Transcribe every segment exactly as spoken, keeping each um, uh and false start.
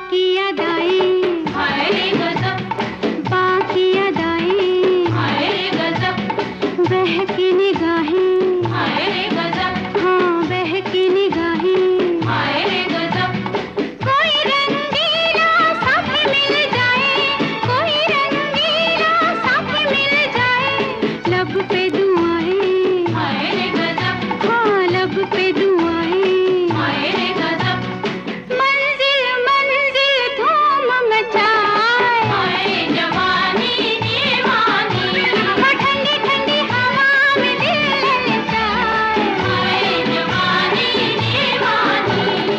बाकी अदाएं, हाय रे गजब, बाकी अदाएं, हाय रे गजब, बहकी निगाहें, हाय रे गजब, हाँ बहकी निगाहें, हाय रे गजब, कोई रंगीला साथ मिल जाए, कोई रंगीला साथ मिल जाए, लब पे दुआएं, हाय रे गजब, हाँ लब पे दुआएं, हाय रे गजब, मंजिल मंजिल धूम मचाए, हाय जवानी दीवानी, वो ठंडी ठंडी हवा में दिल ललचाए, हाय जवानी दीवानी।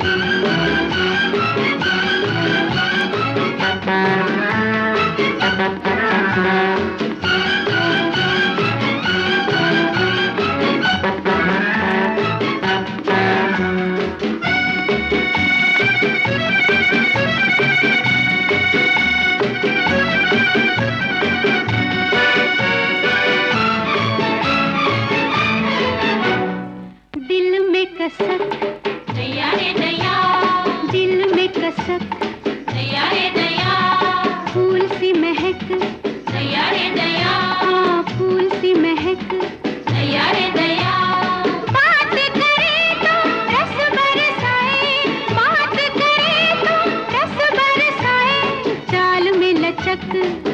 दिल में कसक, दया रे दया, दिल में कसक, दया रे दया, फूल सी महक, दया रे दया, हाँ फूल सी महक, दया रे दया, बात करे तो रस बरसाए, बात करे तो रस बरसाए, चाल में लचक,